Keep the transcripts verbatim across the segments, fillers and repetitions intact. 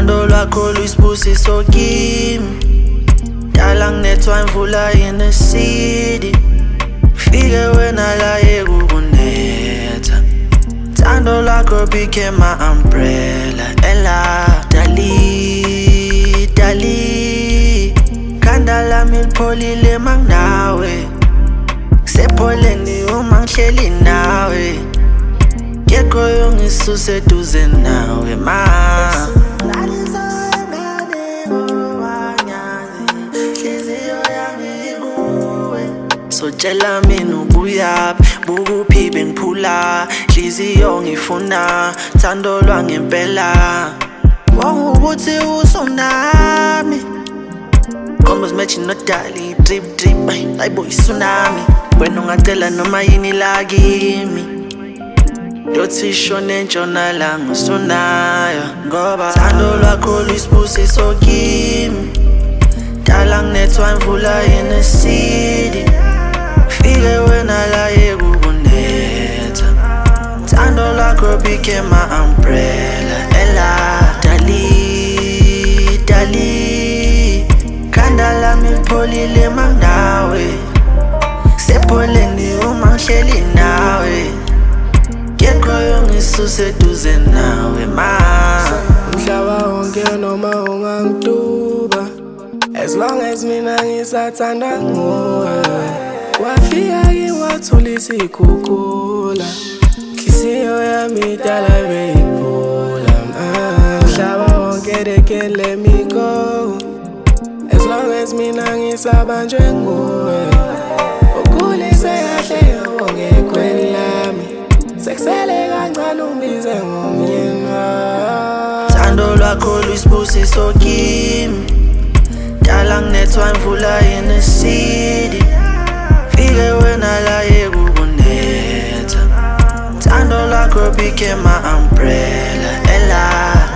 Thando lwakho luyisibusiso kimi, dala nginethwa imvula in the city. Fike wena la yekunetha, thando lwakho became my umbrella. Ella dali, dali, khanda lami lipholile manginawe, sepholeni uma ngihleli nawe, kekho yongisuse eduze nawe ma. So tshela mina ubuyaphi, bukuphi bengiphula, nhliziyo ngifuna, thando lwangempela. Wangukuthi usunami, combos matching no dali, drip drip, ay boy tsunami. Wena ungacela noma yini la kimi, yothi shone ntshonalanga usunayo, ngoba thando lwakho luyisibusiso kimi, dala nginethwa imvula in the city. Fike wena la yekunetha, thando lwakho became my umbrella. Ella dali, dali, khanda lami lipholile manginawe, sepholeni uma ngihleli nawe, kekho yongisuse eduze nawe ma. Umhlaba wonke noma ungangituba, as long as mina ngisathanda nguwe. Wafika ngiwathola isikhukhula, nhliziyo yami idala beyiphula. Umhlaba wonke they can't let me go, as long as mina ngisabanjwe nguwe. Ukhulise kahle ongekweni lami, sekusele kancane ungibize ngomyeni. Thando lwakho luyisibusiso kimi, dala nginethwa imvula in the city. Fike wena la yekunetha, thando lwakho became my umbrella. Ella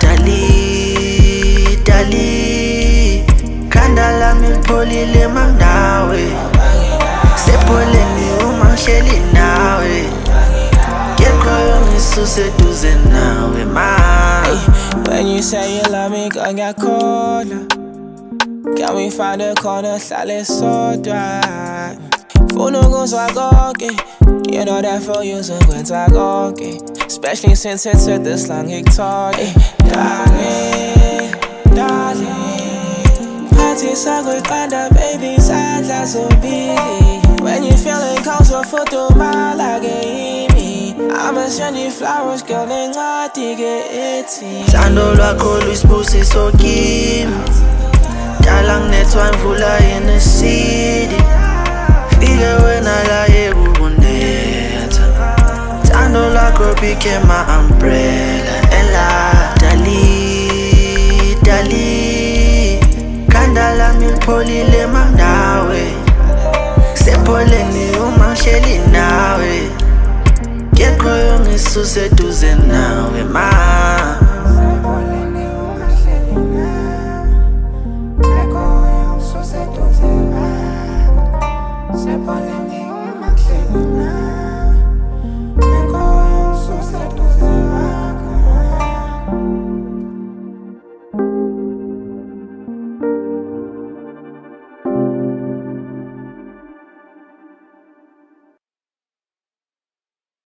dali, dali, khanda lami lipholile manginawe, sepholeni uma ngihleli nawe, kekho yongisuse eduze nawe ma. When you say you love me, girl, ngiyakholwa. Can we find a corner, hlale sodwa? Funa ukuzwa konke, you know that for you uzokwenza konke, especially since it's at this long ngikuthole. Darling, darling, phathisa kwiqanda baby isandla zombili. When you feeling cold so futhumala kimi, I'ma send you flowers girl nencwadi ke ethi. Thando lwakho luyisibusiso kimi, dala nginethwa imvula in the city. Fike wena la yekunetha, thando lwakho became my umbrella. Ella dali, dali, khanda lami lipholile manginawe, sepholeni uma ngihleli nawe, kekho yongisuse eduze nawe ma.